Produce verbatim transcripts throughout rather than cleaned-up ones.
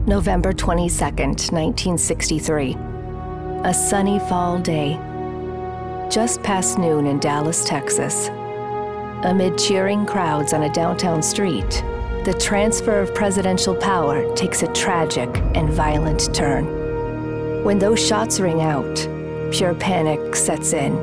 November twenty-second, nineteen sixty-three. A sunny fall day. Just past noon in Dallas, Texas. Amid cheering crowds on a downtown street, the transfer of presidential power takes a tragic and violent turn. When those shots ring out, pure panic sets in.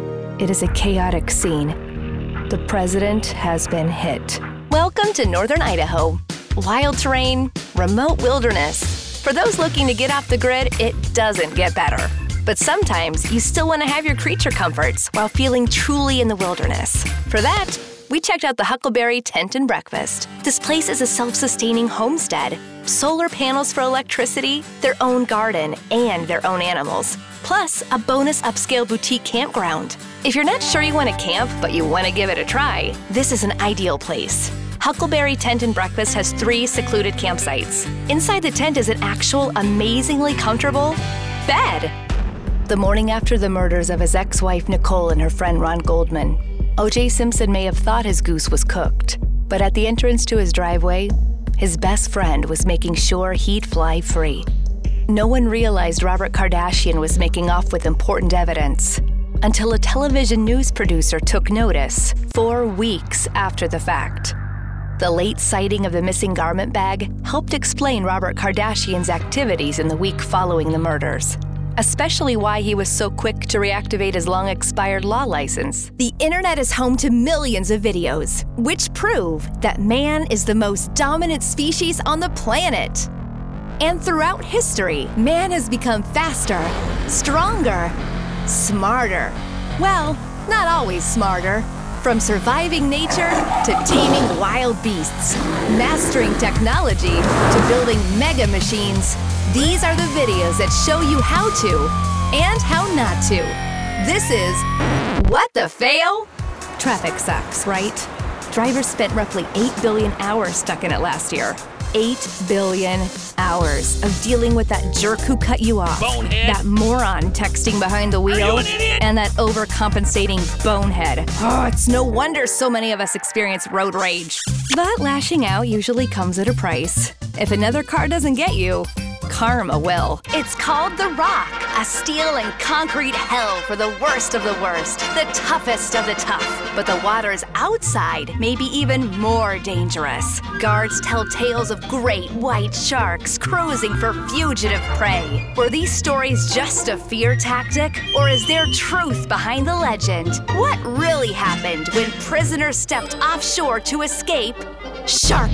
It is a chaotic scene. The president has been hit. Welcome to Northern Idaho. Wild terrain, remote wilderness. For those looking to get off the grid, it doesn't get better. But sometimes you still want to have your creature comforts while feeling truly in the wilderness. For that, we checked out the Huckleberry Tent and Breakfast. This place is a self-sustaining homestead. Solar panels for electricity, their own garden, and their own animals. Plus, a bonus upscale boutique campground. If you're not sure you want to camp, but you want to give it a try, this is an ideal place. Huckleberry Tent and Breakfast has three secluded campsites. Inside the tent is an actual amazingly comfortable bed. The morning after the murders of his ex-wife Nicole and her friend Ron Goldman, O J Simpson may have thought his goose was cooked, but at the entrance to his driveway, his best friend was making sure he'd fly free. No one realized Robert Kardashian was making off with important evidence until a television news producer took notice four weeks after the fact. The late sighting of the missing garment bag helped explain Robert Kardashian's activities in the week following the murders, especially why he was so quick to reactivate his long-expired law license. The internet is home to millions of videos, which prove that man is the most dominant species on the planet. And throughout history, man has become faster, stronger, smarter. Well, not always smarter. From surviving nature to taming wild beasts, mastering technology to building mega machines, these are the videos that show you how to and how not to. This is What the Fail? Traffic sucks, right? Drivers spent roughly eight billion hours stuck in it last year. eight billion hours of dealing with that jerk who cut you off, bonehead. That moron texting behind the wheel, and that overcompensating bonehead. Oh, it's no wonder so many of us experience road rage. But lashing out usually comes at a price. If another car doesn't get you, karma will. It's called The Rock, a steel and concrete hell for the worst of the worst, the toughest of the tough. But the waters outside may be even more dangerous. Guards tell tales of great white sharks cruising for fugitive prey. Were these stories just a fear tactic, or is there truth behind the legend? What really happened when prisoners stepped offshore to escape shark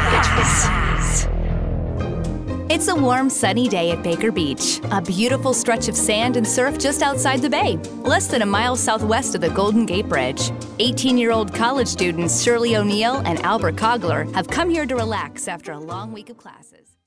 attacks? It's a warm, sunny day at Baker Beach, a beautiful stretch of sand and surf just outside the bay, less than a mile southwest of the Golden Gate Bridge. eighteen-year-old college students Shirley O'Neill and Albert Cogler have come here to relax after a long week of classes.